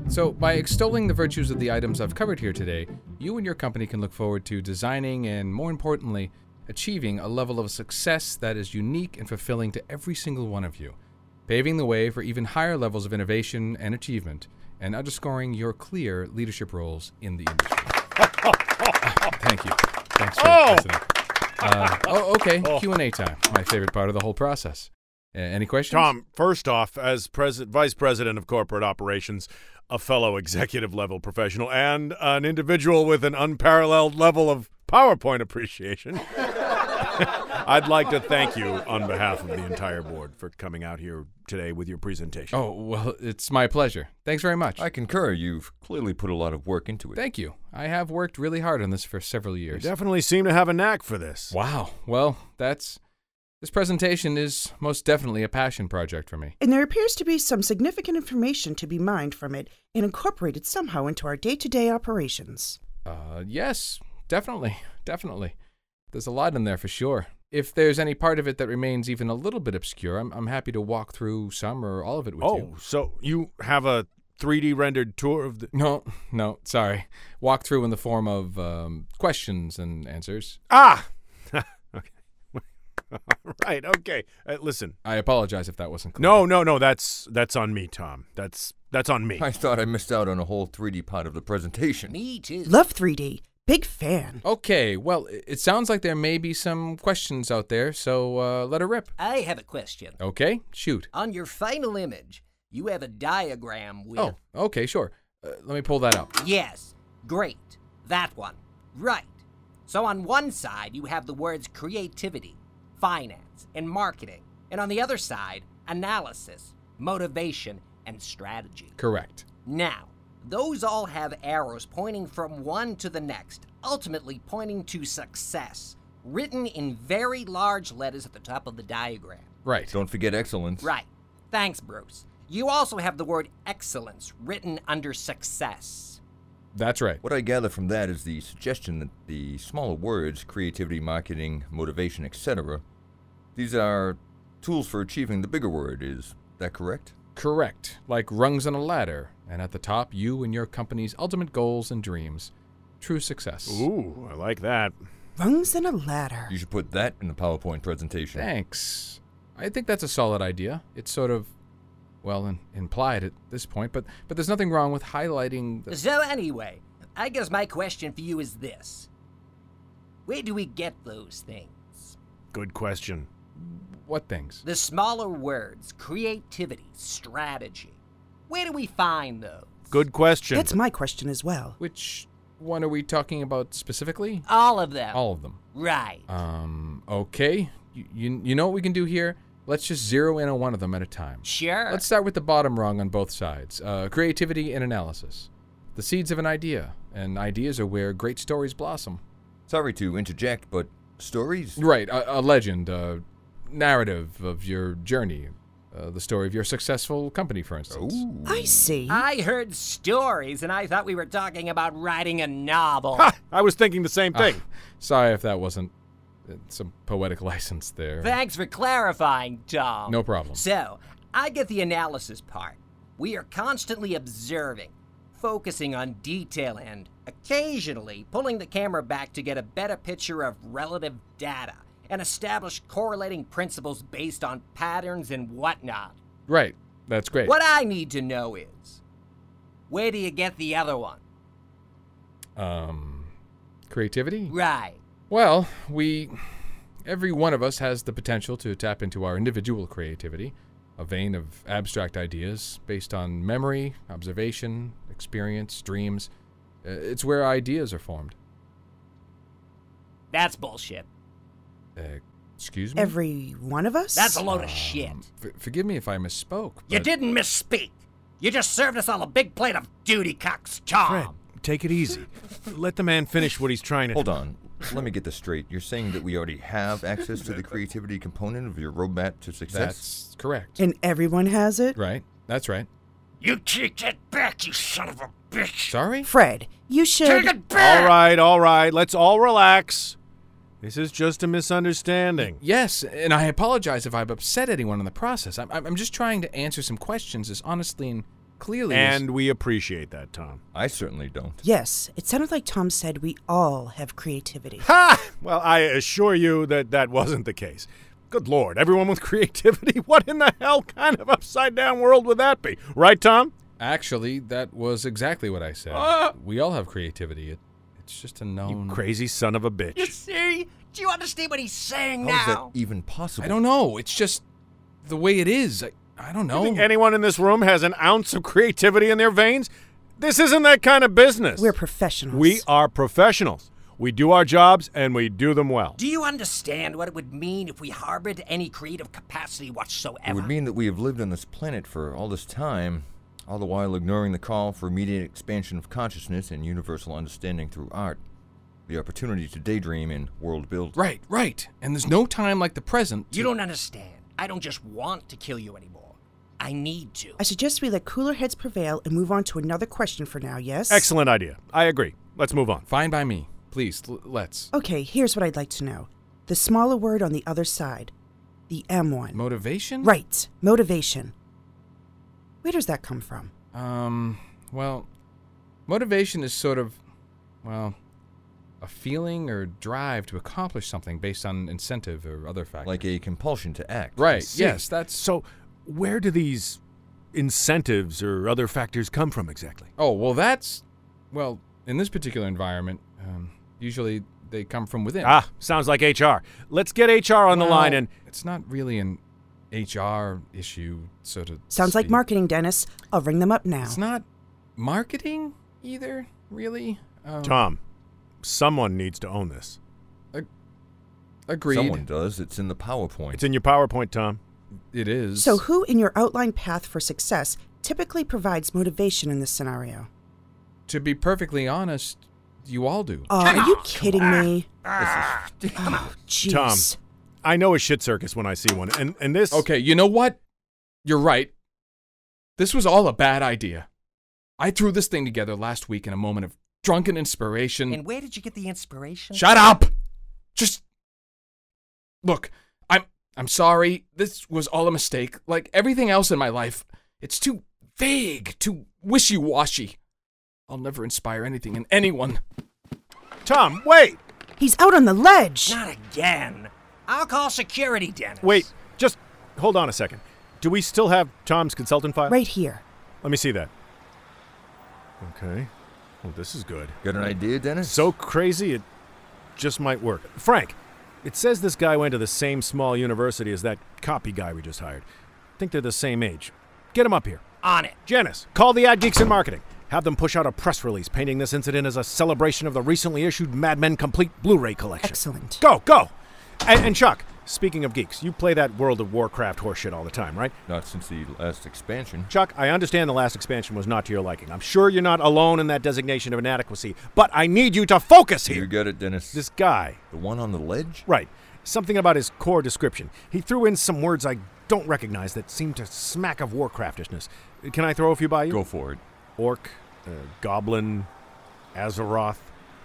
So, by extolling the virtues of the items I've covered here today, you and your company can look forward to designing and, more importantly, achieving a level of success that is unique and fulfilling to every single one of you, paving the way for even higher levels of innovation and achievement, and underscoring your clear leadership roles in the industry. Thank you. Thanks for listening. Okay. Q&A time. My favorite part of the whole process. Any questions? Tom, first off, as Vice President of Corporate Operations, a fellow executive-level professional, and an individual with an unparalleled level of PowerPoint appreciation, I'd like to thank you on behalf of the entire board for coming out here today with your presentation. Oh, well, it's my pleasure. Thanks very much. I concur. You've clearly put a lot of work into it. Thank you. I have worked really hard on this for several years. You definitely seem to have a knack for this. Wow. Well, this presentation is most definitely a passion project for me. And there appears to be some significant information to be mined from it and incorporated somehow into our day-to-day operations. Yes, definitely. There's a lot in there for sure. If there's any part of it that remains even a little bit obscure, I'm happy to walk through some or all of it with you. Oh, so you have a 3D rendered tour of the... No, sorry. Walk through in the form of questions and answers. Ah! Right, okay. Listen. I apologize if that wasn't clear. No, that's on me, Tom. That's on me. I thought I missed out on a whole 3D part of the presentation. Me too. Love 3D. Big fan. Okay, well, it sounds like there may be some questions out there, so let her rip. I have a question. Okay, shoot. On your final image, you have a diagram with... Oh, okay, sure. Let me pull that up. Yes, great. That one. Right. So on one side, you have the words creativity, finance, and marketing. And on the other side, analysis, motivation, and strategy. Correct. Now, those all have arrows pointing from one to the next, ultimately pointing to success, written in very large letters at the top of the diagram. Right. Don't forget excellence. Right. Thanks, Bruce. You also have the word excellence written under success. That's right. What I gather from that is the suggestion that the smaller words, creativity, marketing, motivation, etc., these are tools for achieving the bigger word. Is that correct? Correct. Like rungs on a ladder, and at the top, you and your company's ultimate goals and dreams. True success. Ooh, I like that. Rungs and a ladder. You should put that in the PowerPoint presentation. Thanks. I think that's a solid idea. It's sort of, well, implied at this point, but there's nothing wrong with highlighting the... So anyway, I guess my question for you is this. Where do we get those things? Good question. What things? The smaller words, creativity, strategy. Where do we find those? Good question. That's my question as well. Which one are we talking about specifically? All of them. All of them. Right. Okay. You know what we can do here? Let's just zero in on one of them at a time. Sure. Let's start with the bottom rung on both sides. Creativity and analysis. The seeds of an idea, and ideas are where great stories blossom. Sorry to interject, but stories? Right, a legend, a narrative of your journey. The story of your successful company, for instance. Ooh. I see. I heard stories, and I thought we were talking about writing a novel. Ha! I was thinking the same thing. Sorry if that wasn't some poetic license there. Thanks for clarifying, Tom. No problem. So, I get the analysis part. We are constantly observing, focusing on detail, and occasionally pulling the camera back to get a better picture of relative data and establish correlating principles based on patterns and whatnot. Right, that's great. What I need to know is, where do you get the other one? Creativity? Right. Well, every one of us has the potential to tap into our individual creativity, a vein of abstract ideas based on memory, observation, experience, dreams. It's where ideas are formed. That's bullshit. Excuse me? Every one of us? That's a load of shit. Forgive me if I misspoke. You but- didn't misspeak. You just served us all a big plate of duty cocks, Tom. Fred, take it easy. Let the man finish what he's trying to... Hold on. Let me get this straight. You're saying that we already have access to the creativity component of your roadmap to success? That's correct. And everyone has it? Right, that's right. You take that back, you son of a bitch. Sorry? Fred, you should... Take it back! All right. Let's all relax. This is just a misunderstanding. Yes, and I apologize if I've upset anyone in the process. I'm just trying to answer some questions as honestly and clearly And we appreciate that, Tom. I certainly don't. Yes, it sounded like Tom said we all have creativity. Ha! Well, I assure you that that wasn't the case. Good Lord, everyone with creativity? What in the hell kind of upside-down world would that be? Right, Tom? Actually, that was exactly what I said. We all have creativity. It's just a known... You crazy son of a bitch. You see? Do you understand what he's saying How is that now? even possible? I don't know. It's just the way it is. I don't know. You think anyone in this room has an ounce of creativity in their veins? This isn't that kind of business. We're professionals. We are professionals. We do our jobs, and we do them well. Do you understand what it would mean if we harbored any creative capacity whatsoever? It would mean that we have lived on this planet for all this time, all the while ignoring the call for immediate expansion of consciousness and universal understanding through art. The opportunity to daydream in world building. Right. And there's no time like the present to... You don't understand. I don't just want to kill you anymore. I need to. I suggest we let cooler heads prevail and move on to another question for now, yes? Excellent idea. I agree. Let's move on. Fine by me. Please, let's. Okay, here's what I'd like to know. The smaller word on the other side. The M one. Motivation? Right. Motivation. Where does that come from? Well, motivation is sort of, well, a feeling or drive to accomplish something based on incentive or other factors. Like a compulsion to act. Right, See. yes, that's... So, where do these incentives or other factors come from exactly? Oh, well, that's... Well, in this particular environment, usually they come from within. Ah, sounds like HR. Let's get HR on the line and... It's not really an HR issue, so to Sounds like speak. marketing, Dennis. I'll ring them up now. It's not marketing either, really. Tom, someone needs to own this. Agreed. Someone does. It's in the PowerPoint. It's in your PowerPoint, Tom. It is. So who in your outline path for success typically provides motivation in this scenario? To be perfectly honest, you all do. Are you kidding me? This is Oh, jeez. Tom. I know a shit circus when I see one, and this... Okay, you know what? You're right. This was all a bad idea. I threw this thing together last week in a moment of drunken inspiration. And where did you get the inspiration? Shut up! Just look, I'm sorry. This was all a mistake. Like everything else in my life, it's too vague, too wishy-washy. I'll never inspire anything in anyone. Tom, wait! He's out on the ledge. Not again. I'll call security, Dennis. Wait, just hold on a second. Do we still have Tom's consultant file? Right here. Let me see that. Okay. Well, this is good. Got an idea, Dennis? So crazy, it just might work. Frank, it says this guy went to the same small university as that copy guy we just hired. I think they're the same age. Get him up here. On it. Janice, call the Ad Geeks in Marketing. Have them push out a press release painting this incident as a celebration of the recently issued Mad Men Complete Blu-ray collection. Excellent. Go! And Chuck, speaking of geeks, you play that World of Warcraft horseshit all the time, right? Not since the last expansion. Chuck, I understand the last expansion was not to your liking. I'm sure you're not alone in that designation of inadequacy, but I need you to focus here. You got it, Dennis. This guy. The one on the ledge? Right. Something about his core description. He threw in some words I don't recognize that seem to smack of Warcraftishness. Can I throw a few by you? Go for it. Orc, Goblin, Azeroth,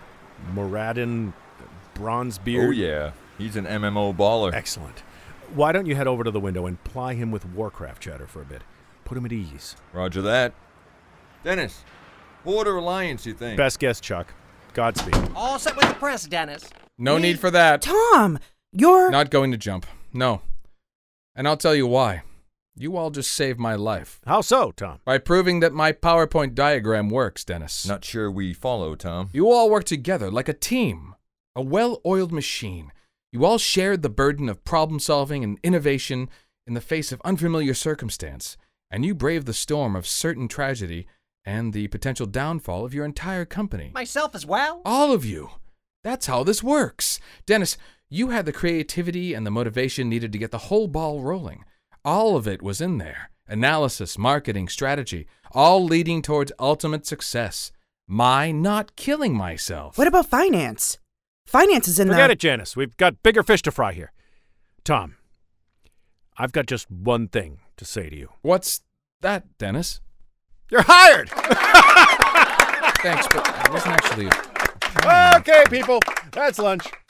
Moradin, Bronzebeard. Oh, yeah. He's an MMO baller. Excellent. Why don't you head over to the window and ply him with Warcraft chatter for a bit? Put him at ease. Roger that. Dennis, Border Alliance, you think? Best guess, Chuck. Godspeed. All set with the press, Dennis. No need for that. Tom, you're... Not going to jump. No. And I'll tell you why. You all just saved my life. How so, Tom? By proving that my PowerPoint diagram works, Dennis. Not sure we follow, Tom. You all work together like a team. A well-oiled machine. You all shared the burden of problem-solving and innovation in the face of unfamiliar circumstance, and you braved the storm of certain tragedy and the potential downfall of your entire company. Myself as well? All of you. That's how this works. Dennis, you had the creativity and the motivation needed to get the whole ball rolling. All of it was in there. Analysis, marketing, strategy, all leading towards ultimate success. My not killing myself. What about finance? Finance is in Forget the... it, Janice. We've got bigger fish to fry here. Tom, I've got just one thing to say to you. What's that, Dennis? You're hired! Thanks, but it wasn't actually... Okay, people, that's lunch.